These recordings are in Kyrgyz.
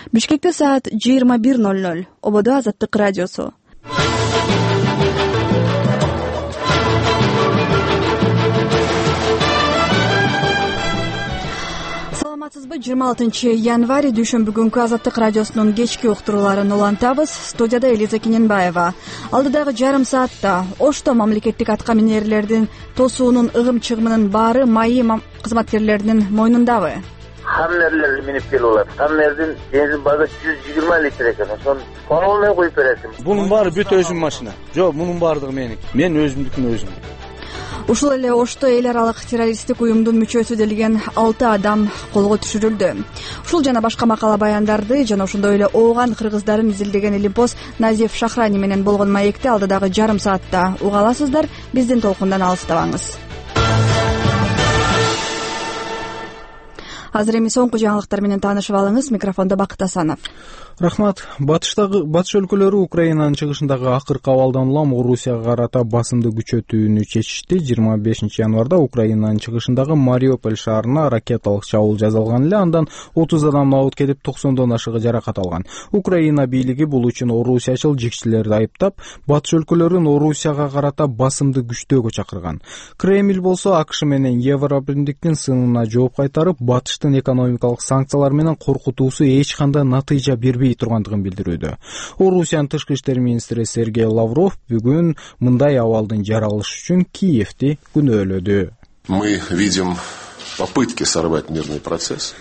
Бишкекте саат 21:00. Ободо Азаттык радиосу. Саламатсызбы? 26-январь дүйшөмбү күнкү Азаттык радиосунун кечки уктурууларын улантабыз. Студияда Элиза Кененбаева. Алдыдагы жарым саатта Ошто мамлекеттик атка минерлердин тосуунун ыгым-чыгымынын баары майы кызматкерлеринин мойнундабы? Хаммерлер минип келип алат. Хаммердин бензин базы 120 литр экен. Ошон полный коюп бересиң. Бунун баары бүт өзүм машина. Жок, мунун баардыгы меники. Мен өзүмдүкүн өзүм. Ушул эле Ошто эл аралык террористтик уюмдун мүчөсү делген 6 адам колго түшүрүлдү. Ушул жана башка макала баяндарды жана ошондой эле ооган кыргыздарын изилдеген Илимпоз Назиф Шахрани менен болгон маекти алдыдагы жарым саатта уга аласыздар. Биздин толкундан алыстабаңыз. Азыр эми соңку жаңылыктар менен таанышып алыңыз. Микрофондо Бакыт Асанов. Рахмат. Батыш өлкөлөрү Украинанын чыгышындагы акыркы абалдан улам Орусияга карата басымды күчөтүүнү чечишти. 25 январда Украинанын чыгышындагы Мариуполь шаарына ракеталык чабуул жасалган эле, андан 30 адам абут кетип, 90дон ашыгы жаракат алган. Украина бийлиги бул үчүн орусиячыл жигчилерди айыптап, батыш өлкөлөрүн Орусияга карата басымды күчтөөгө чакырган. Кремль болсо АКШ менен Европа-бирликтин сынына жооп кайтарып, батыштын экономикалык санкциялар менен коркутуусу эч кандай натыйжа бербей тургандыгын билдирүүдө. Орусиянын тышкы иштер министри Сергей Лавров бүгүн мындай абалдын жаралышы үчүн Киевти күнөөлөдү. Мы видим попытки сорвать мирный процесс.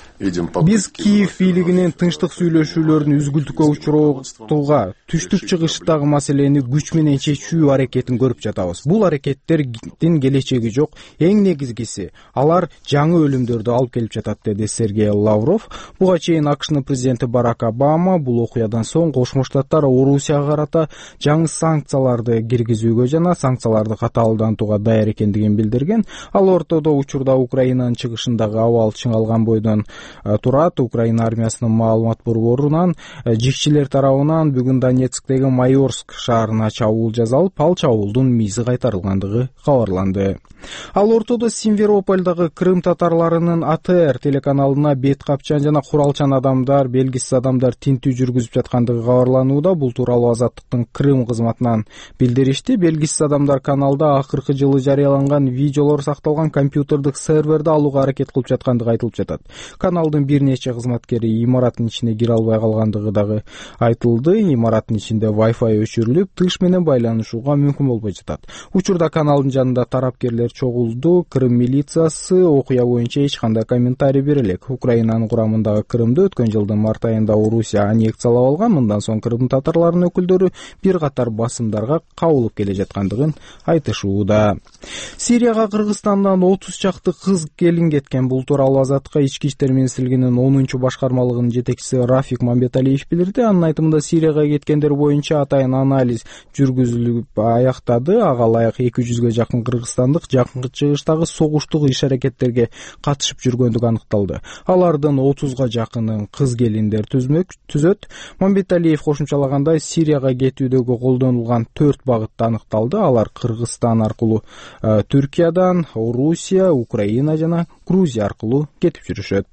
Биз Киев бийлигинин тынчтык сүйлөшүүлөрүн үзгүлтүккө учуруутууга, түштүк чыгыштагы маселени күч менен чечүү аракетин көрүп жатабыз. Бул аракеттердин келечеги жок. Эң негизгиси алар жаңы өлүмдөрдү алып келип жатат, деди Сергей Лавров. Буга чейин АКШнын президенти Барак Обама бул окуядан соң Кошмо Штаттар Орусияга карата жаңы санкцияларды киргизүүгө жана санкцияларды катаалдантууга даяр экендигин билдирген. Ал ортодо учурда Украинанын чыгышындагы абал чыңалган бойдон турат. Украина армиясынын маалымат борборунан жигчилер тарабынан бүгүн Донецктеги Майорск шаарына чабуул жасалып, ал чабуулдун мизи кайтарылгандыгы кабарланды. Ал ортодо Симферопольдагы Крым татарларынын АТР телеканалына бет капчан жана куралчан адамдар, белгисиз адамдар тинтүү жүргүзүп жаткандыгы кабарланууда. Бул тууралуу Азаттыктын Крым кызматынан билдиришти. Белгисиз адамдар каналда акыркы жылы жарыяланган видеолор сакталган компьютердик серверди алууга аракет кылып жаткандыгы айтылып жатат. Каналдын бир нече кызматкери имараттын ичине кире албай калгандыгы дагы айтылды. Имараттын ичинде Wi-Fi өчүрүлүп, тыш менен байланышууга мүмкүн болбой жатат. Учурда каналдын жанында тарапкерлер чогулду. Крым милициясы окуя боюнча эч кандай комментарий бере элек. Украинанын курамындагы Крымды өткөн жылдын март айында Орусия аннексиялап алган. Мындан соң Крым татарларынын өкүлдөрү бир катар басымдарга кабылып келе жаткандыгын айтышууда. Сирияга Кыргызстандан 30 чакты кыз келин кеткен. Бул тууралуу Азаттыкка ички иштер министрлигинин 10-чу башкармалыгынын жетекчиси Рафик Мамбеталиев билдирди. Анын айтымында Сирияга кеткендер боюнча атайын анализ жүргүзүлүп аяктады. Ага ылайык 200ге жакын кыргызстандык жакынкы чыгыштагы согуштук иш-аракеттерге катышып жүргөндүгү аныкталды. Алардын 30га жакынын кыз келиндер түзөт. Мамбеталиев кошумчалагандай, Сирияга кетүүдөгү колдонулган 4 багытта аныкталды. Алар Кыргызстан аркылуу Түркиядан, Орусия, Украина жана Грузия аркылуу кетип жүрүшөт.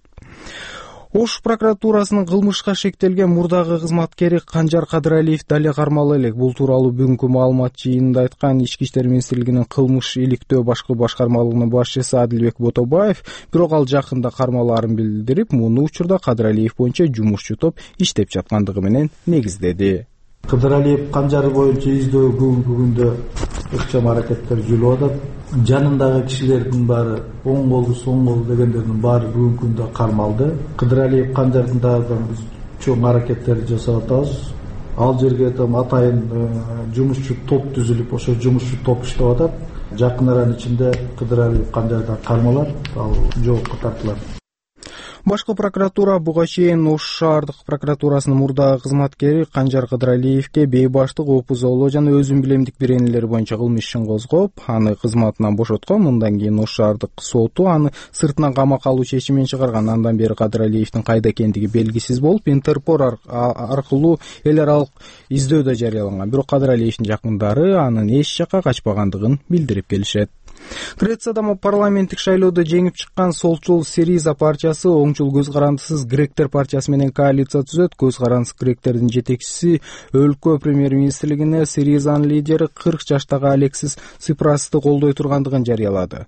Ош прокуратурасынын кылмышка шектелген мурдагы кызматкери Канжар Кадыралиев дале кармалып элек. Бул тууралуу бүгүнкү маалымат жыйынында айткан Ички иштер министрлигинин кылмыш иликтөө башкы башкармалыгынын башчысы Адилбек Ботобаев, бирок ал жакында кармалаарын билдирип, муну учурда Кадыралиев боюнча жумушчу топ иштеп жаткандыгы менен негиздеди. Кадыралиев Канжар боюнча издөө бүгүнкү күндө ыкчам аракеттер жүрүп атат. Жанындагы кишилердин баары оң колду, соң колду дегендердин баары бүгүнкү күндө кармалды. Кадыралиев Канжардын дагы биз чоң аракеттерди жасап атабыз. Ал жерге атайын жумушчу топ түзүлүп, ошо жумушчу топ иштеп атат. Жакын аранын ичинде Кадыралиев Канжардан кармалат, ал жоопко тартылат. Башкы прокуратура буга чейин Ош шаардык прокуратурасынын мурдагы кызматкери Канжар Кадыралиевке бейбаштык, опузолоо жана өзүн билемдик беренелер боюнча кылмыш ишин козгоп, аны кызматынан бошоткон. Мындан кийин Ош шаардык соту аны сыртынан камакка алуу чечимин чыгарган. Андан бери Кадыралиевдин кайда экендиги белгисиз болуп, Интерпол аркылуу эл аралык издөөдө жарыяланган. Бирок Кадыралиевдин жакындары анын эч жакка качпагандыгын билдирип келишет. Грецияда парламенттик шайлоодо жеңип чыккан солчул Сириза партиясы оңчул көз карандысыз гректер партиясы менен коалиция түзөт. Көз карандысыз гректердин жетекчиси өлкө премьер-министрлигине Сиризанын лидери 40 жаштагы Алексис Ципрасты колдой тургандыгын жарыялады.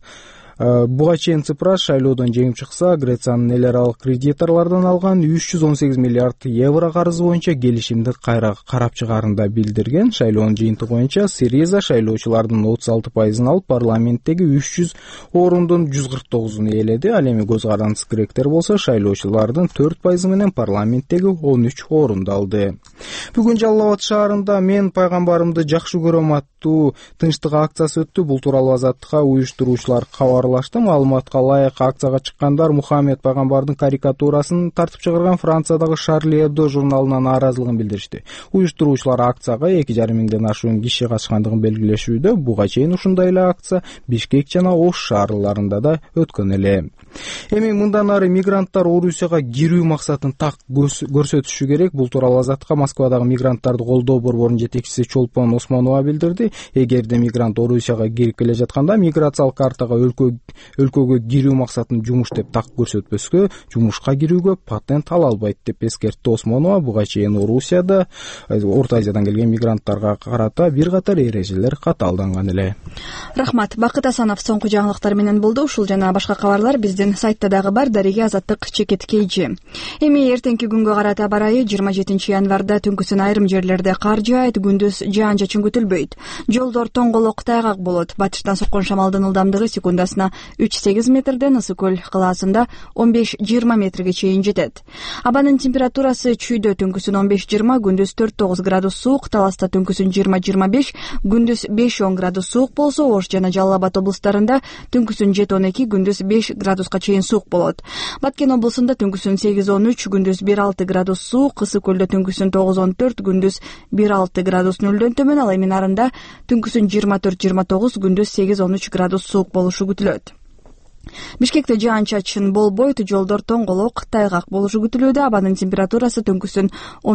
Буга чейин Ципрас шайлоодон жеңип чыкса, Грециянын эл аралык кредиторлордон алган 318 миллиард евро карызы боюнча келишимди кайра карап чыгаарында билдирген. Шайлоонун жыйынтыгы боюнча Сириза шайлоочулардын 36% алып, парламенттеги 300 орундун 149-ун ээледи. Ал эми көз карандысыз гректер болсо шайлоочулардын 4% менен парламенттеги 13 орунду алды. Бүгүн Жалал Абад шаарында "Мен пайгамбарымды жакшы көрөм" аттуу тынчтык акциясы өттү. Бул тууралуу Азаттыкка уюштуруучулар кабарлашты. Маалыматка ылайык акцияга чыккандар Мухаммед пайгамбардын карикатурасын тартып чыгарган Франциядагы Шарли Эбдо журналына нааразылыгын билдиришти. Уюштуруучулар акцияга 2,5 миңден ашуун киши катышкандыгын белгилешүүдө. Буга чейин ушундай эле акция Бишкек жана Ош шаарларында да өткөн эле. Эми мындан ары мигранттар Орусияга кирүү максатын так көрсөтүшү керек. Бул тууралуу Азаттыкка Москвадагы мигранттарды колдоо борборунун жетекчиси Чолпон Осмонова билдирди. Эгерде мигрант Орусияга кирип келе жатканда миграциялык картага өлкөгө кирүү максатын жумуш деп так көрсөтпөскө, жумушка кирүүгө патент ала албайт деп эскертти Осмонова. Буга чейин Орусияда Орто Азиядан келген мигранттарга карата бир катар эрежелер катаалданган эле. Рахмат. Бакыт Асанов соңку жаңылыктар менен болду. Ушул жана башка кабарлар биздин сайтта дагы бар. Дарига Азаттык чекеткейжи. Эми эртеңки күнгө карата барайы 27 январда түнкүсүн айрым жерлерде кар жаайт, күндүз жаан-чачын күтүлбөйт. Жолдор тоңголок тайгак болот. Батыштан соккон шамалдын ылдамдыгы секундасына 3-8 метрден, Ысык көл кылаасында 15-20 метрге чейин жетет. Абанын температурасы чүйдө түнкүсүн 15-20, күндүз 4-9 градус суук, Таласта түнкүсүн 20-25, күндүз 5-10 градус суук болсо, Ош жана Жалал Абад облустарында түнкүсүн 7-12, күндүз 5 градуска чейин суук болот. Баткен облусунда түнкүсүн 8-13, күндүз 1-6 градус суук, Ысык көлдө түнкүсүн 9-14, күндүз 1-6 градус нөлдөн төмөн, ал эми нарында түнкүсүн 24-29, күндүз 8-13 градус суук болушу күтүлөт. Бишкекте жаан-чачын болбойт, жолдор тоңголок тайгак болушу күтүлүүдө. Абанын температурасы түнкүсүн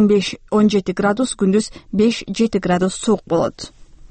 15-17 градус, күндүз 5-7 градус суук болот.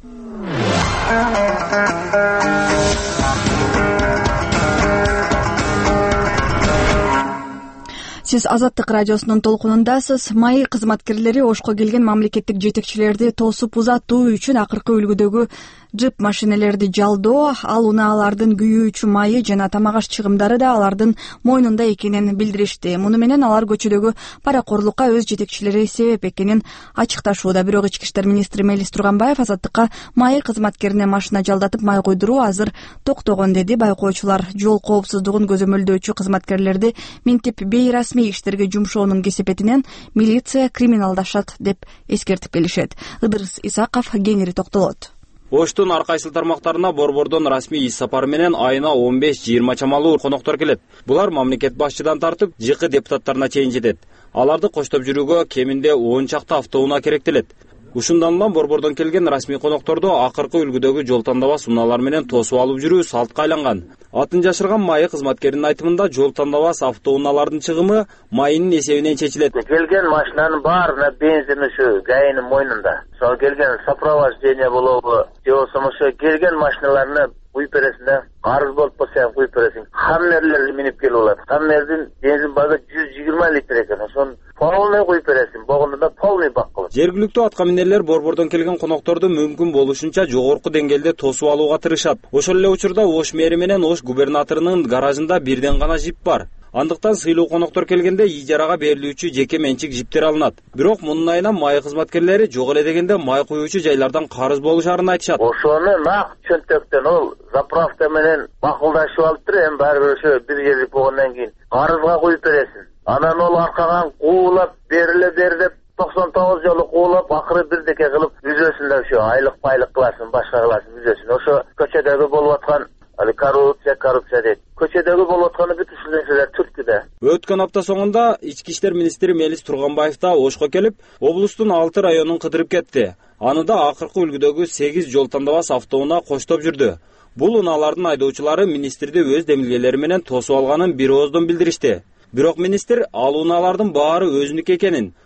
Сиз Азаттык радиосунун толкунундасыз. Майы кызматкерлери Ошко келген мамлекеттик жетекчилерди тосуп узатуу үчүн акыркы үлгүдөгү джип машинелерди жалдоо, ал унаалардын күйүүчү майы жана тамак аш чыгымдары да алардын мойнунда экенин билдиришти. Муну менен алар көчөдөгү паракорлукка өз жетекчилери себеп экенин ачыкташууда. Бирок Ички иштер министри Мелис Турганбаев Азаттыкка майы кызматкерине машина жалдатып май койдуруу азыр токтогон деди. Байкоочулар жол коопсуздугун көзөмөлдөөчү кызматкерлерди минтип бейрасмий иштерге жумшоонун кесепетинен милиция криминалдашат деп эскертип келишет. Ыдырыс Исаков кеңири токтолот. Оштун ар кайсыл тармактарына борбордон расмий иш сапары менен айына 15-20 чамалуу коноктор келет. Булар мамлекет башчыдан тартып ЖК депутаттарына чейин жетет. Аларды коштоп жүрүүгө кеминде 10 чакты автоунаа керектелет. Ушундан улам борбордон келген расмий конокторду акыркы үлгүдөгү жол тандабас унаалар менен тосуп алып жүрүү салтка айланган. Атын жашырган майы кызматкеринин айтымында жол тандабас автоунаалардын чыгымы майынын эсебинен чечилет. Келген машинанын баарына бензин ушу ГАИнин мойнунда. Сол келген сопровождение болобу, же болбосо келген машиналарны куюп бересиң, карыз болуп калса куюп бересиң. Хаммерлер минип келип алат. Хаммердин бензин багы 120 литр экен. Ошон полный куюп бересиң. Богондо полный бак кылып. Жергиликтүү аткаминерлер борбордон келген конокторду мүмкүн болушунча жогорку деңгээлде тосуп алууга тырышат. Ошол эле учурда Ош мэри менен Ош губернаторунун гаражында бирден гана жип бар. Андыктан сыйлуу конокторконоктор ижарага берилүүчү жеке менчик жиптер алынат. Бирок мунун айынан май кызматкерлери жок эле дегенде май куюучу жайлардан карыз болушарын айтышат. Ошону нак чөнтөктөн ол заправка менен макулдашып алыптыр. Эми баары бир ошо бир жерлик болгондон кийин карызга куюп бересиң. Анан ол аркадан куулап бериле деп 99 жолу куулап, акыры бирдеке кылып үзөсүндө ошо айлык кыласың, башка кыласың үзөсүн. Ошо көчөдөгү болуп аткан коррупция дейт. Көчөдөгү болуп атканы бүт ушул нерселер түрткүдө. Өткөн апта соңунда Ички иштер министри Мелис Турганбаев да Ошко келип, облустун 6 районун кыдырып кетти. Аны да акыркы үлгүдөгү 8 жол тандабас автоунаа коштоп жүрдү. Бул унаалардын айдоочулары министрди өз демилгелери менен тосуп алганын бир ооздон билдиришти. Бирок министр ал унаалардын баары өзүнүкү экенин,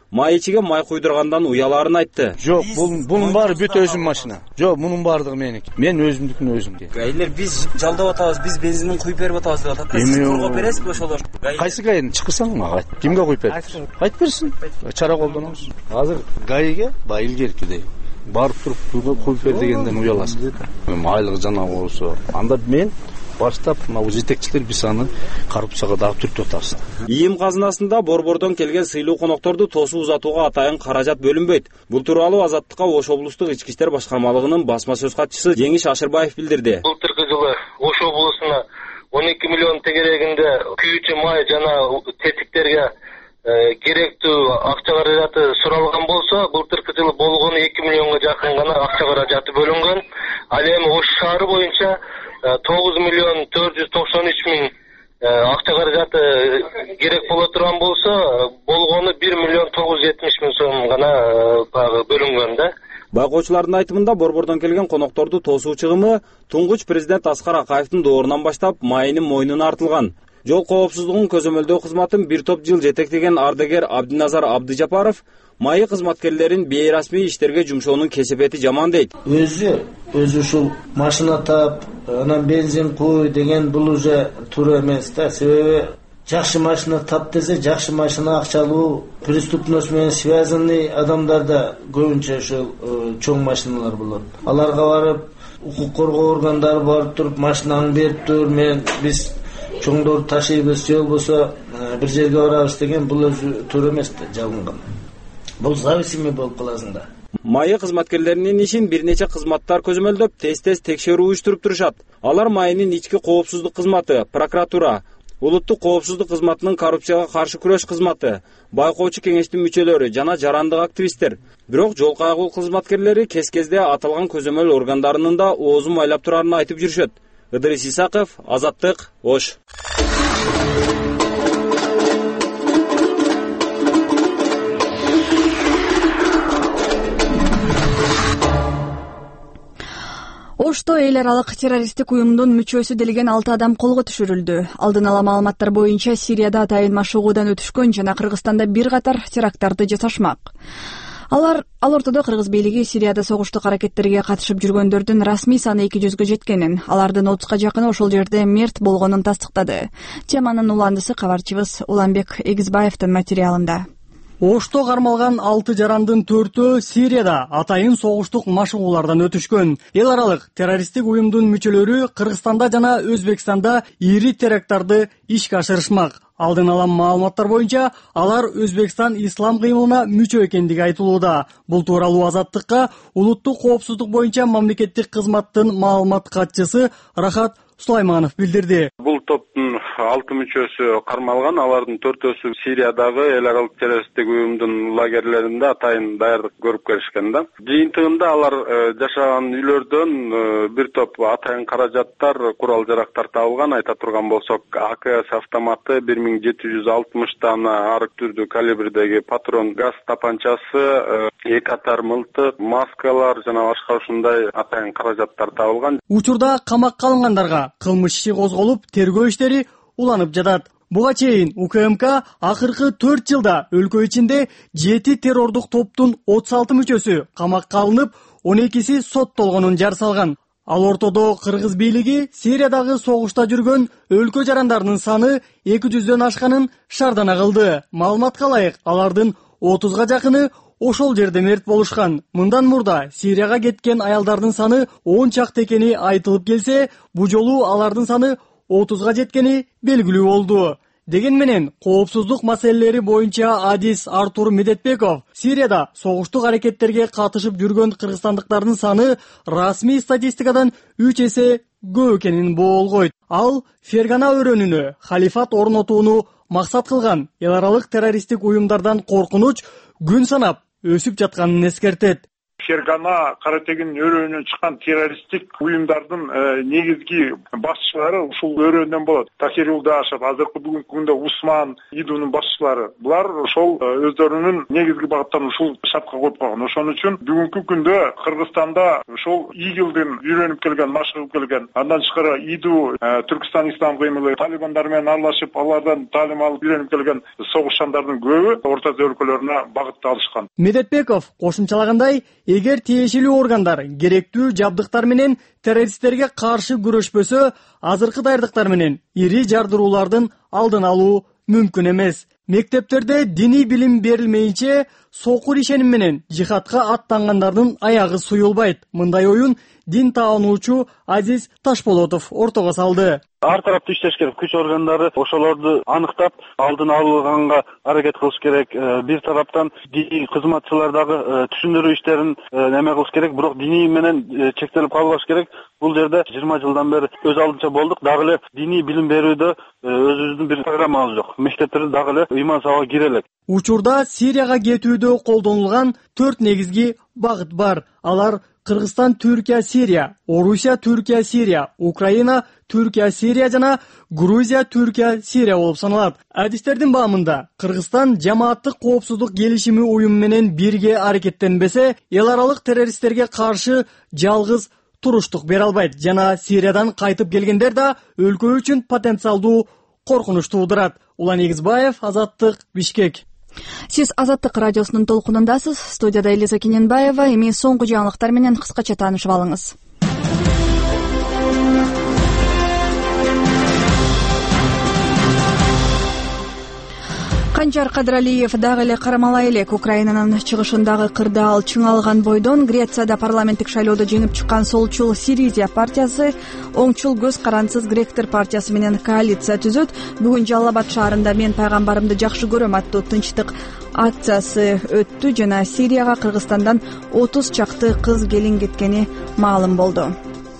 май ичиге май куйдургандан уяларын айтты. Жок, bunun баары бүт өзүм машина. Жок, мунун баардыгы меники. Мен өзүмдүкүн өзүм. Гаилер биз жалдап атабыз, биз бензиндин куюп берип атабыз деп атат. Сиз коргоп бересизби ошолор? Кайсы гаини чыкырсаң мага айт. Кимге куюп бересиз? Айтып берсин. Чара колдонобуз. Азыр гаиге баа илгеркидей барып туруп куюп бер дегенден уяласың. Айлыгы жанагы болсо, анда мен баштап мына жетекчилер биз аны коррупцияга дагы түртүп атабыз. ИИМ казынасында борбордон келген сыйлуу конокторду тосуп узатууга атайын каражат бөлүнбөйт. Бул тууралуу Азаттыкка Ош облустук ички иштер башкармалыгынын басма сөз катчысы Жеңиш Ашырбаев билдирди. Былтыркы жылы Ош облусуна 12 миллион тегерегинде күйүүчү май жана тетиктерге керектүү акча каражаты суралган болсо, былтыркы жылы болгону 2 миллионго жакын гана акча каражаты бөлүнгөн. Ал эми Ош шаары боюнча 9 миллион 493 миң акча каражаты керек боло турган болсо, болгону 1 миллион 970 миң сом гана бөлүнгөн да. Байкоочулардын айтымында борбордон келген конокторду тосуу чыгымы туңгуч президент Аскар Акаевдин доорунан баштап майынын мойнуна артылган. Жол коопсуздугун көзөмөлдөө кызматын бир топ жыл жетектеген ардагер Абдиназар Абдыжапаров майы кызматкерлерин бейрасмий иштерге жумшоонун кесепети жаман дейт. Өзү ушул машина тап, анан бензин куй деген бул уже туура эмес да. Себеби жакшы машина тап десе, жакшы машина акчалуу, преступность менен связанный адамдарда көбүнчө ошол чоң машиналар болот. Аларга барып, укук коргоо органдары барып туруп машинаны берип тур, биз чоңдорду ташыйбыз, же болбосо бир жерге барабыз деген бул өзү туура эмес да, жалынган. Бул зависимый болуп каласың да. Майы кызматкерлеринин ишин бир нече кызматтар көзөмөлдөп, тез текшерүү уюштуруп турушат. Алар майынын ички коопсуздук кызматы, прокуратура, улуттук коопсуздук кызматынын коррупцияга каршы күрөш кызматы, байкоочу кеңештин мүчөлөрү жана жарандык активисттер. Бирок жол кайгуу кызматкерлери кез-кезде аталган көзөмөл органдарынын да оозун майлап турарын айтып жүрүшөт. Ыдырис Исаков, Азаттык, Ош. Ошто эл аралык террористтик уюмдун мүчөсү делген 6 адам колго түшүрүлдү. Алдын ала маалыматтар боюнча Сирияда атайын машыгуудан өтүшкөн жана Кыргызстанда бир катар теракттарды жасашмак. Ал ортодо Кыргыз бийлиги Сирияда согуштук аракеттерге катышып жүргөндөрдүн расмий саны 200гө жеткенин, алардын 30га жакыны ошол жерде мерт болгонун тастыктады. Теманын уландысы кабарчыбыз Уланбек Эгизбаевдин материалында. Ошто кармалган 6 жарандын 4-өө Сирияда атайын согуштук машыгуулардан өтүшкөн. Эл аралык террористтик уюмдун мүчөлөрү Кыргызстанда жана Өзбекстанда ири теракттарды ишке ашырышмак. Алдын ала маалыматтар боюнча алар Өзбекстан ислам кыймылына мүчө экендиги айтылууда. Бул тууралуу Азаттыкка улуттук коопсуздук боюнча мамлекеттик кызматтын маалымат катчысы Рахат Сулайманов билдирди. Бул топтун 6 мүчөсү кармалган, алардын 4-өсү Сириядагы эл аралык террористтик уюмдун лагерлеринде атайын даярдык көрүп келишкен да. Жыйынтыгында алар жашаган үйлөрдөн бир топ атайын каражаттар, курал жарактар табылган. Айта турган болсок, АКС автоматы 1760 дана арык түрдүү калибрдеги патрон, газ тапанчасы, 2 катар мылтык, маскалар жана башка ушундай атайын каражаттар табылган. Учурда камакка алынгандарга кылмыш иши козголуп, тергөө иштери уланып жатат. Буга чейин УКМК акыркы 4 жылда өлкө ичинде 7 террордук топтун 36 мүчөсү камакка алынып, 12си соттолгонун жар салган. Ал ортодо Кыргыз бийлиги Сириядагы согушта жүргөн өлкө жарандарынын саны 200дөн ашканын шардана кылды. Маалыматка ылайык, алардын 30га жакыны ошол жерде мерт болушкан. Мындан мурда Сирияга кеткен аялдардын саны 10 чакты экени айтылып келсе, бу жолу алардын саны 30га жеткени белгилүү болду. Деген менен коопсуздук маселелери боюнча адис Артур Медетбеков Сирияда согуштук аракеттерге катышып жүргөн кыргызстандыктардын саны расмий статистикадан 3 эсе көп экенин боолгойт. Ал Фергана өрөөнүнө халифат орнотууну максат кылган эл аралык террористтик уюмдардан коркунуч күн санап өсүп жатканын эскертет. Фергана, Каратегин өрөөнүнөн чыккан террористтик уюмдардын негизги башчылары ушул өрөөнөн болот. Тахир Юлдашев, азыркы бүгүнкү күндө Усман Идунун башчылары. Булар ошол өздөрүнүн негизги багыттарын ушул шартка коюп койгон. Ошон үчүн бүгүнкү күндө Кыргызстанда ошол ИГИЛдин үйрөнүп келген, машыгып келген, андан тышкары ИДУ, Түркстан ислам кыймылы талибандар менен аралашып, алардан таалим алып үйрөнүп келген согушчандардын көбү Орто Азия өлкөлөрүнө багытталышкан. Медетбеков кошумчалагандай, эгер тиешелүү органдар керектүү жабдыктар менен террористтерге каршы күрөшпөсө, азыркы даярдыктар менен ири жардыруулардын алдын алуу мүмкүн эмес. Мектептерде диний билим берилмейинче сокур ишеним менен жихадка аттангандардын аягы суюлбайт. Мындай оюн дин таануучу Азиз Ташполотов ортого салды. Ар тараптуу иштеш керек. Күч органдары ошолорду аныктап, алдын алганга аракет кылыш керек. Бир тараптан диний кызматчылар дагы түшүндүрүү иштерин неме кылыш керек, бирок диний менен чектелип калбаш керек. Бул жерде 20 жылдан бери өз алдынча болдук. Дагы эле диний билим берүүдө өзүбүздүн бир программабыз жок. Мектептерде дагы эле ыйман сабагы кире элек. Учурда Сирияга кетүүдө колдонулган 4 негизги багыт бар. Алар Кыргызстан, Түркия, Сирия, Орусия, Түркия, Сирия, Украина, Түркия, Сирия жана Грузия, Түркия, Сирия болуп саналат. Адистердин баамында Кыргызстан жамааттык коопсуздук келишими уюму менен бирге аракеттенбесе, эл аралык террористтерге каршы жалгыз туруштук бере албайт жана Сириядан кайтып келгендер да өлкө үчүн потенциалдуу коркунуч туудурат. Улан Эгизбаев, Азаттык, Бишкек. Сиз Азаттык радиосунун толкунундасыз. Студияда Элиза Кененбаева. Эми соңку жаңылыктар менен кыскача таанышып алыңыз. Канжар Кадыралиев дагы эле кармала элек. Украинанын чыгышындагы кырдаал чыңалган бойдон Грецияда парламенттик шайлоодо жеңип чыккан солчул Сиризия партиясы оңчул көз карансыз гректер партиясы менен коалиция түзөт. Бүгүн Жалал Абад шаарында "Мен пайгамбарымды жакшы көрөм" аттуу тынчтык акциясы өттү жана Сирияга Кыргызстандан 30 чакты кыз келин кеткени маалым болду.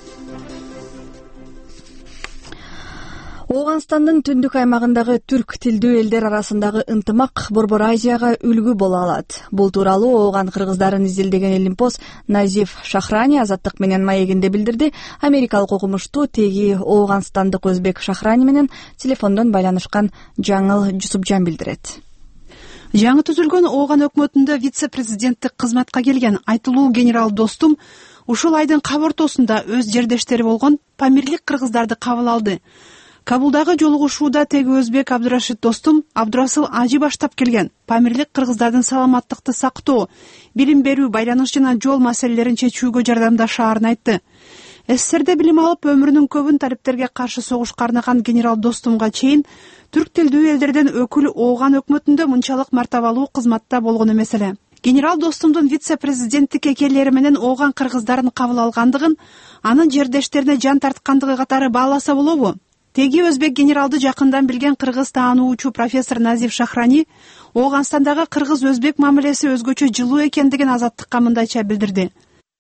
Ооганстандын түндүк аймагындагы түрк тилдүү элдер арасындагы ынтымак Борбор Азияга үлгү боло алат. Бул тууралуу Ооган кыргыздарын изилдеген Элимпоз Назиф Шахрани Азаттык менен маегинде билдирди. Америкалык окумуштуу теги ооганстандык Өзбек Шахрани менен телефондон байланышкан Жаңыл Жусупжан билдирет. Жаңы түзүлгөн Ооган өкмөтүндө вице-президенттик кызматка келген айтылуу генерал Достум ушул айдын кабыртосунда өз жердештери болгон памирлик кыргыздарды кабыл алды. Кабулдагы жолугушууда теги Өзбек Абдурашид Достум Абдурасыл Ажи баштап келген памирлик кыргыздардын саламаттыкты сактоо, билим берүү, байланыш жана жол маселелерин чечүүгө жардамдашаарын айтты. СССРде билим алып өмүрүнүн көбүн талиптерге каршы согушка арнаган генерал Достумга чейин түрк тилдүү элдерден өкүл Ооган өкмөтүндө мынчалык мартабалуу кызматта болгону эмес эле. Генерал Достумдун вице-президенттик экелери менен Ооган кыргыздарын кабыл алгандыгын, анын жердештерине жан тарткандыгы катары бааласа болобу? Теги Өзбек генералды жакындан билген кыргыз таануучу профессор Назиф Шахрани Ооганстандагы кыргыз-өзбек мамилеси өзгөчө жылуу экендигин Азаттыкка мындайча билдирди.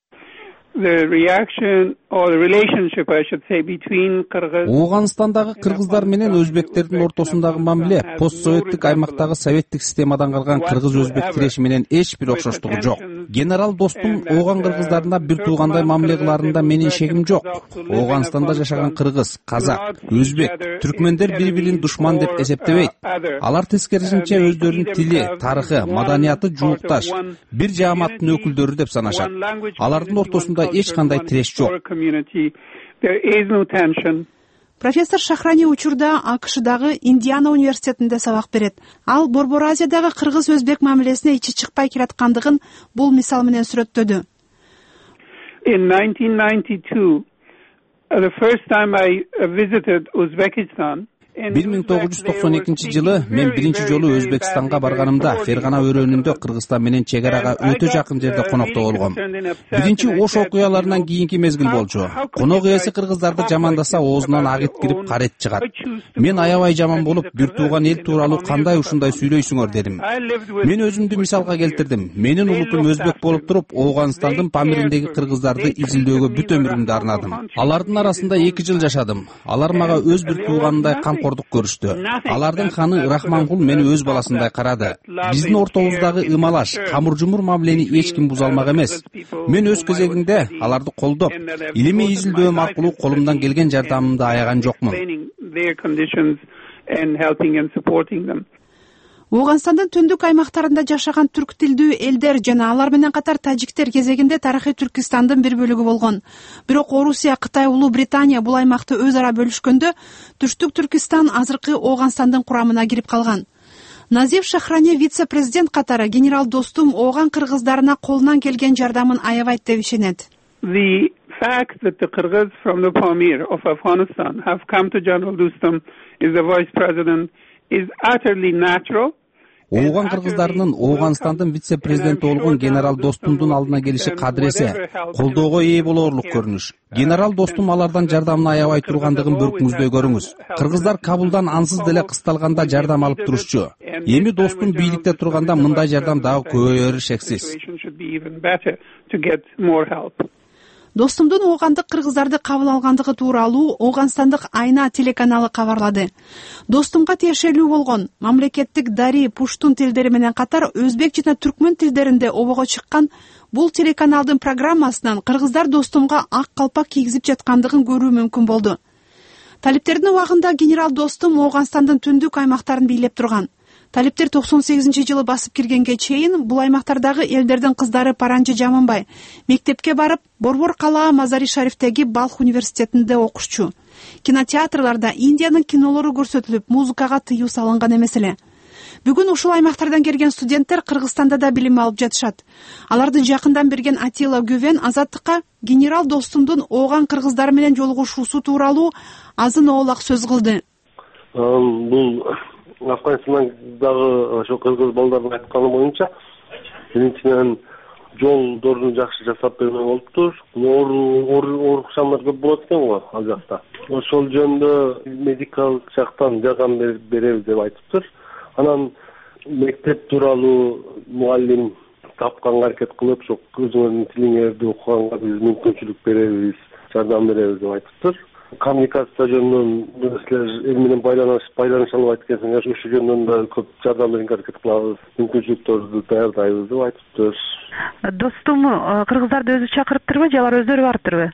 Ооганстандагы кыргыздар менен өзбектердин ортосундагы мамиле постсоветтик аймактагы советтик системадан калган кыргыз-өзбек тиреши менен эч бир окшоштугу жок. Генерал Достум Ооган кыргыздарына бир туугандай мамиле кылаарында менин шегим жок. Ооганстанда жашаган кыргыз, казак, өзбек, түркмөндөр бири-бирин душман деп эсептебейт. Алар тескерисинче өздөрүнүн тили, тарыхы, маданияты жуукташ, бир жааматтын өкүлдөрү деп санашат. Алардын ортосунда эч кандай тиреш жок. Профессор Шахрани учурда АКШдагы Индиана университетинде сабак берет. Ал Борбор Азиядагы кыргыз-өзбек мамилесине ичи чыкпай келаткандыгын бул мисал менен сүрөттөдү. In 1992, the first time I visited Uzbekistan, 1992 мен биринчи жолу Өзбекстанга барганымда Фергана өрөөнүндө Кыргызстан менен чек арага өтө жакын жерде конокто болгом. Биринчи Ош окуяларынан кийинки мезгил болчу. Конок ээси кыргыздарды жамандаса оозунан агыт кирип карет чыгат. Мен аябай жаман болуп, бир тууган эл тууралуу кандай ушундай сүйлөйсүңөр дедим. Мен өзүмдү мисалга келтирдим. Менин улутум өзбек болуп туруп, Ооганстандын Памириндеги кыргыздарды изилдөөгө бүт өмүрүмдү арнадым. Алардын арасында 2 жыл жашадым. Алар мага өз бир тууганындай камкор камкордук көрүштү. Алардын ханы Рахмангул мени өз баласындай карады. Биздин ортобуздагы ымалаш, камыр-жумур мамилени эч ким буза алмак эмес. Мен өз кезегинде аларды колдоп, илимий изилдөөм аркылуу колумдан келген жардамымды аяган жокмун. Ооганстандын түндүк аймактарында жашаган түрк тилдүү элдер жана алар менен катар тажиктер кезегинде тарыхый Түркистандын бир бөлүгү болгон. Бирок Орусия, Кытай, Улуу Британия бул аймакты өз ара бөлүшкөндө түштүк Түркистан азыркы Ооганстандын курамына кирип калган. Назив Шахрани вице-президент катары генерал Достум ооган кыргыздарына колунан келген жардамын аябайт деп ишенет. The fact that the Kyrgyz from the Pamir of Afghanistan have come to General Dostum as the vice president is utterly natural. Ооган кыргыздарынын Ооганстандын вице-президенти болгон генерал Достумдун алдына келиши кадыресе, колдоого ээ болоорлук көрүнүш. Генерал Достум алардан жардамын аябай тургандыгын бүркүңүздөй көрүңүз. Кыргыздар Кабулдан ансыз деле кысталганда жардам алып турушчу. Эми Достум бийликте турганда мындай жардам дагы көбөйөрү шексиз. Достумдун оогандык кыргыздарды кабыл алгандыгы тууралуу Ооганстандык Айна телеканалы кабарлады. Достумга тиешелүү болгон мамлекеттик дари, пуштун тилдери менен катар өзбек жана түркмөн тилдеринде обого чыккан бул телеканалдын программасынан кыргыздар Достумга ак калпак кийгизип жаткандыгын көрүү мүмкүн болду. Талиптердин убагында генерал Достум Ооганстандын түндүк аймактарын бийлеп турган. Талиптер 98-жылы басып киргенге чейин бул аймактардагы элдердин кыздары Паранжы Жаманбай мектепке барып, Борбор калаа Мазари Шарифтеги Балх университетинде окушчу. Кинотеатрларда Индиянын кинолору көрсөтүлүп, музыкага тыюу салынган эмес эле. Бүгүн ушул аймактардан келген студенттер Кыргызстанда да билим алып жатышат. Алардын жакындан берген Атила Гүвен Азаттыкка генерал Достумдун ооган кыргыздары менен жолугушуусу тууралуу азын оолак сөз кылды. Бул Афганистандагы ошо кыргыз балдардын айтканы боюнча, биринчиден жолдорду жакшы жасап берме болуптур. Оорукчандар көп болот экен го ал жакта. Ошол жөнүндө медикалык жактан жардам беребиз деп айтыптыр. Анан мектеп тууралуу мугалим тапканга аракет кылып, ошо өзүңөрдүн тилиңерди окуганга биз мүмкүнчүлүк беребиз, жардам беребиз деп айтыптыр. Коммуникация жөнүндө эл менен байланыш алып айткансың, ошол жөнүндө да көп жардам берүүгө аракет кылабыз, мүмкүнчүлүктөрдү даярдайбыз деп айтыптыр. Достум кыргыздарды өзү чакырыптырбы же алар өздөрү барыптырбы?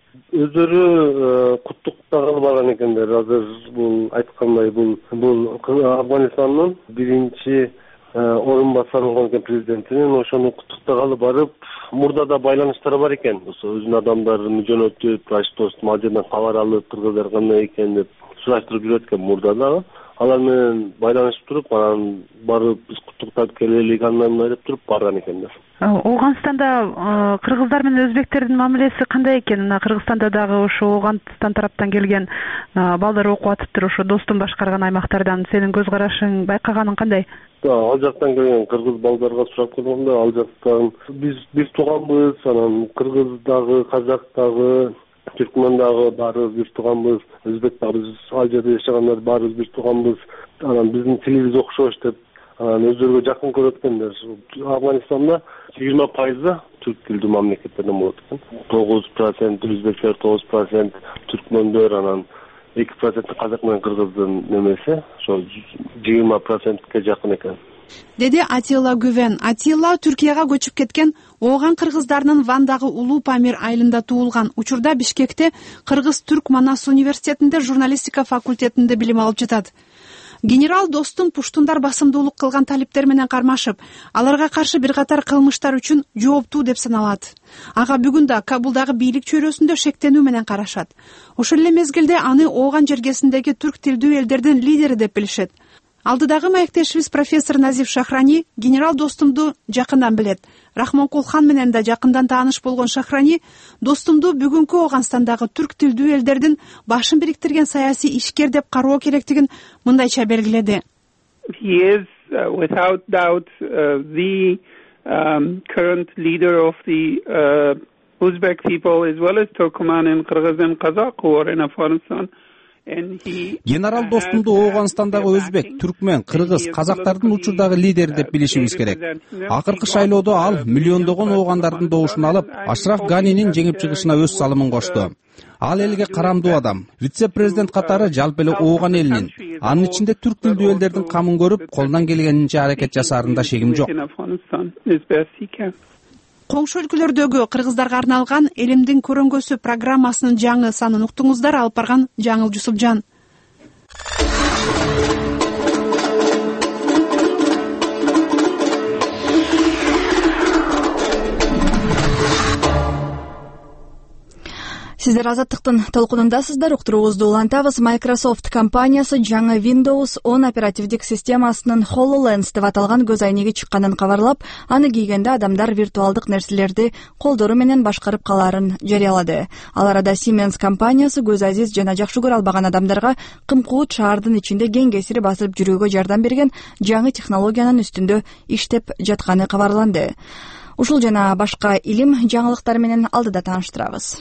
Өздөрү куттуктагалы барган экендер. Азыр бул айткандай бул Афганистандын биринчи орун басары болгон экен президентинин, ошону куттуктагалы барып, мурда да байланыштары бар экен. Өзүнүн адамдарын жөнөтүп, достум ал жерден кабар алып, кыргыздар кандай экен деп сураштырып жүрөт экен мурда дагы. Алар менен байланышып туруп, анан барып биз куттуктап келелик андан деп туруп барган экендер. Ооганстанда кыргыздар менен өзбектердин мамилеси кандай экен? Кыргызстанда дагы ошо Ооганстан тараптан келген балдар окуп атыптыр, ошо Достум башкарган аймактардан. Сенин көз карашың, байкаганың кандай? Ал жактан келген кыргыз балдарга сурап көргөндө, ал жактан биз тууганбыз, анан кыргыз дагы, казак дагы, түркмөн дагы баарыбыз бир тууганбыз, өзбек дагы биз ал жерде жашагандар баарыбыз бир тууганбыз. Анан биздин тилибиз окшош деп өздөрүгө жакын көрөт экендер. Афганистанда 20% түрк тилдүү мамлекеттерден болот экен. 9% өзбектер, 9% түркмөндөр, анан 2% казак менен кыргыздын немеси, ошо 20%ке жакын экен. Деди Атила Гүвен. Атила Түркияга көчүп кеткен ооган кыргыздарынын Вандагы Улуу Памир айылында туулган. Учурда Бишкекте Кыргыз-Түрк Манас университетинде журналистика факультетинде билим алып жатат. Генерал Достум пуштундар басымдуулук кылган талиптер менен кармашып, аларга каршы бир катар кылмыштар үчүн жооптуу деп саналат. Ага бүгүн да Кабулдагы бийлик чөйрөсүндө шектенүү менен карашат. Ошол эле мезгилде аны ооган жергесиндеги түрк тилдүү элдердин лидери деп билишет. Алдыдагы маектешибиз профессор Назив Шахрани генерал Достумду жакындан билет. Рахмонкул хан менен да жакындан тааныш болгон Шахрани Достумду бүгүнкү Ооганстандагы түрк тилдүү элдердин башын бириктирген саясий ишкер деп кароо керектигин мындайча белгиледи. He is without doubt the current leader of the Uzbek people as well as Turkmen and Kyrgyz and Kazakh who are in Afghanistan. Генерал Достумду Ооганстандагы өзбек, түркмен, кыргыз, казактардын учурдагы лидери деп билишибиз керек. Акыркы шайлоодо ал миллиондогон оогандардын добушун алып, Ашраф Ганинин жеңип чыгышына өз салымын кошту. Ал элге карамдуу адам. Вице-президент катары жалпы эле ооган элинин, анын ичинде түрк тилдүү элдердин камын көрүп, колунан келгенинче аракет жасаарында шегим жок. Коңшу өлкөлөрдөгү кыргыздарга арналган Элимдин көрөңгөсү программасынын жаңы санын уктуңуздар. Алып барган Жаңыл Жусупжан. Сиздер Азаттыктын толкунундасыздар. Уктуруубузду улантабыз. Microsoft компаниясы жаңы Windows 10 оперативдик системасынын HoloLens деп аталган көз айнеги чыкканын кабарлап, аны кийгенде адамдар виртуалдык нерселерди колдору менен башкарып калаарын жарыялады. Ал арада Siemens компаниясы көз азиз жана жакшы көрө албаган адамдарга кымкуут шаардын ичинде кең кесири басып жүрүүгө жардам берген жаңы технологиянын үстүндө иштеп жатканы кабарланды. Ушул жана башка илим жаңылыктары менен алдыда тааныштырабыз.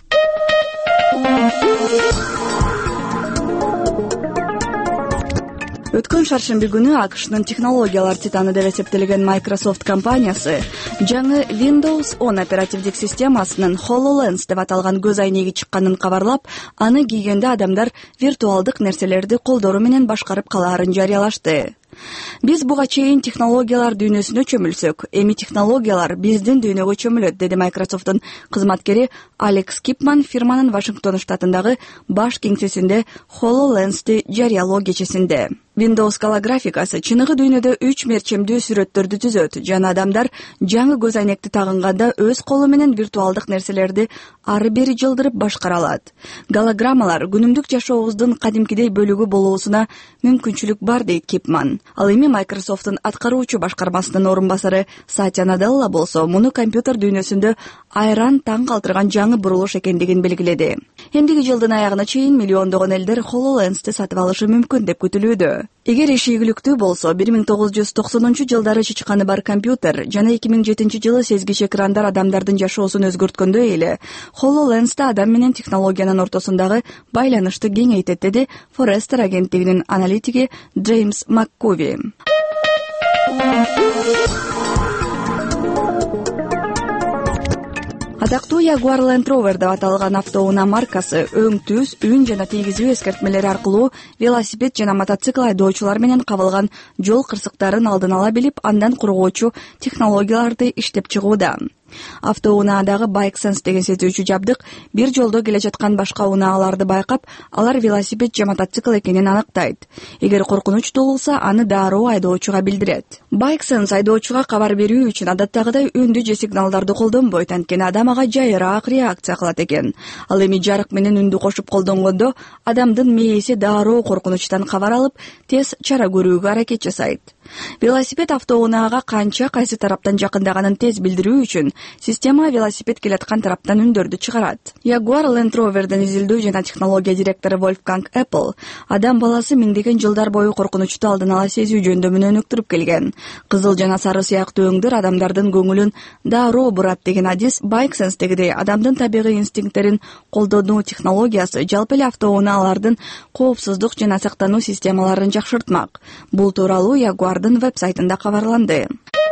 Өткөн шаршемби күнү АКШнын технологиялар титаны деп эсептелген Microsoft компаниясы жаңы Windows 10 оперативдик системасынын HoloLens деп аталган көз айнеги чыкканын кабарлап, аны кийгенде адамдар виртуалдык нерселерди колдору менен башкарып калаарын жарыялашты. Биз буга чейин технологиялар дүйнөсүнө чөмүлсөк, эми технологиялар биздин дүйнөгө чөмүлөт, деди Microsoft'тун кызматкери Алекс Кипман фирманын Вашингтон штатындагы баш кеңсесинде HoloLens'ти жарыялоо кечесинде. Windows голографикасы чыныгы дүйнөдө 3 мерчемдүү сүрөттөрдү түзөт жана адамдар жаңы көз айнекти тагынганда өз колу менен виртуалдык нерселерди ары бери жылдырып башкара алат. Голограммалар күнүмдүк жашообуздун кадимкидей бөлүгү болуусуна мүмкүнчүлүк бар, дейт Кипман. Ал эми Microsoft'тун аткаруучу башкармасынын орун басары Сатья Наделла болсо, муну компьютер дүйнөсүндө айран таң калтырган жаңы бурулуш экендигин белгиледи. Эндиги жылдын аягына чейин миллиондогон элдер HoloLens'ти сатып алышы мүмкүн деп күтүлүүдө. Эгер иши ийгиликтүү болсо, 1990-жылдары чычканы бар компьютер жана 2007-жылы сезгич экрандар адамдардын жашоосун өзгөрткөндөй эле, HoloLens'та адам менен технологиянын ортосундагы байланышты кеңейтет, деди Forrester агенттигинин аналитиги Джеймс МакКуви. Атактуу Jaguar Land Rover деп аталган автоунаа маркасы өң түз, үн жана тийгизүү эскертмелери аркылуу велосипед жана мотоцикл айдоочулар менен кабылган жол кырсыктарын алдын ала билип, андан коргоочу технологияларды иштеп чыгууда. Автоунаадагы BikeSense деген сезүүчү жабдык бир жолдо келе жаткан башка унааларды байкап, алар велосипед же мотоцикл экенин аныктайт. Эгер коркунуч туулса, аны дароо айдоочуга билдирет. BikeSense айдоочуга кабар берүү үчүн адаттагыдай үндү же сигналдарды колдонбойт, анткени адам ага жайыраак реакция кылат экен. Ал эми жарык менен үндү кошуп колдонгондо адамдын мээси дароо коркунучтан кабар алып, тез чара көрүүгө аракет жасайт. Велосипед автоунаага канча кайсы тараптан жакындаганын тез билдирүү үчүн система велосипед келаткан тараптан үндөрдү чыгарат. Jaguar Land Rover'дин изилдөө жана технология директору Wolfgang Apple адам баласы миңдеген жылдар бою коркунучту алдын ала сезүү жөндөмүн өнүктүрүп келген. Кызыл жана сары сыяктуу өңдөр адамдардын көңүлүн дароо бурат деген адис BikeSense'дегидей адамдын табигый инстинкттерин колдонуу технологиясы жалпы эле автоунаалардын коопсуздук жана сактануу системаларын жакшыртмак. Бул тууралуу Jaguar'дын веб-сайтында кабарланды.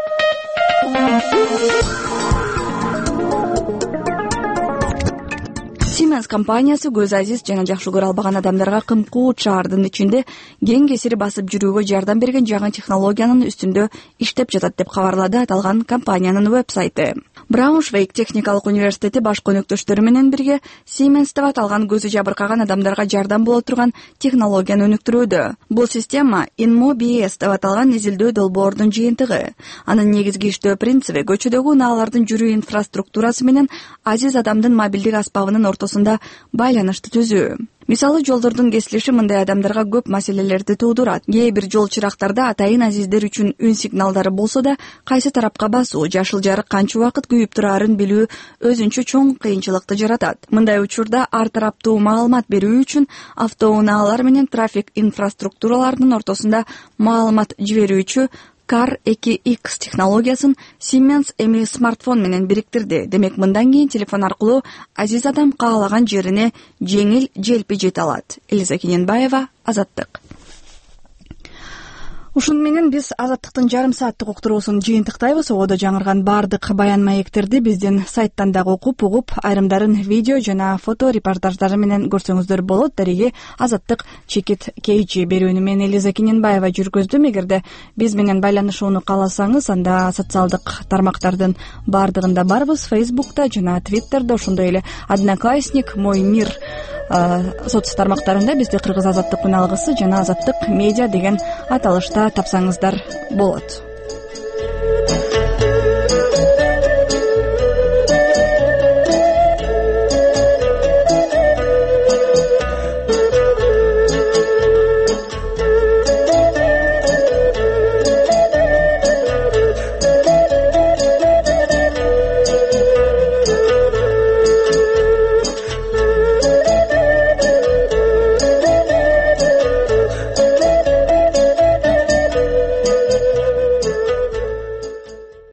Siemens компаниясы көз азиз жана жакшы көрө албаган адамдарга кымкуут шаардын ичинде кең кесири басып жүрүүгө жардам берген жаңы технологиянын үстүндө иштеп жатат деп кабарлады аталган компаниянын веб-сайты. Брауншвейг техникалык университети баш өнөктөштөрү менен бирге Siemens деп аталган көзү жабыркаган адамдарга жардам боло турган технологияны өнүктүрүүдө. Бул система InmoBS деп аталган изилдөө долбоордун жыйынтыгы. Анын негизги иштөө принциби көчөдөгү унаалардын жүрүү инфраструктурасы менен азиз адамдын мобилдик аспабынын ортосунда байланышты түзүү. Мисалы, жолдордун кесилиши мындай адамдарга көп маселелерди туудурат. Кээ бир жол чырактарда атайын азиздер үчүн үн сигналдары болсо да, кайсы тарапка басуу, жашыл жарык канча убакыт күйүп турарын билүү өзүнчө чоң кыйынчылыкты жаратат. Мындай учурда ар тараптуу маалымат берүү үчүн автоунаалар менен трафик инфраструктураларынын ортосунда маалымат жиберүүчү Car 2X технологиясын Siemens эми смартфон менен бириктирди. Демек, мындан кийин телефон аркылуу азиз адам каалаган жерине жеңил желпи жете алат. Элиза Кененбаева, Азаттык. Ушун менен биз Азаттыктын жарым сааттык уктуруусун жыйынтыктайбыз. Одо жаңырган баардык баян маектерди биздин сайттан дагы окуп, угуп, айрымдарын видео жана фото репортаждары менен көрсөңүздөр болот. Дареги Азаттык чекит кейчи берүүнү мен Элиза Кененбаева жүргүздүм. Эгерде биз менен байланышууну кааласаңыз, анда социалдык тармактардын баардыгында барбыз. Фейсбукта жана Твиттерде, ошондой эле Одноклассник, Мой мир соц тармактарында бизди Кыргыз Азаттык үн алгысы жана Азаттык медиа деген аталышта тапсаңыздар болот.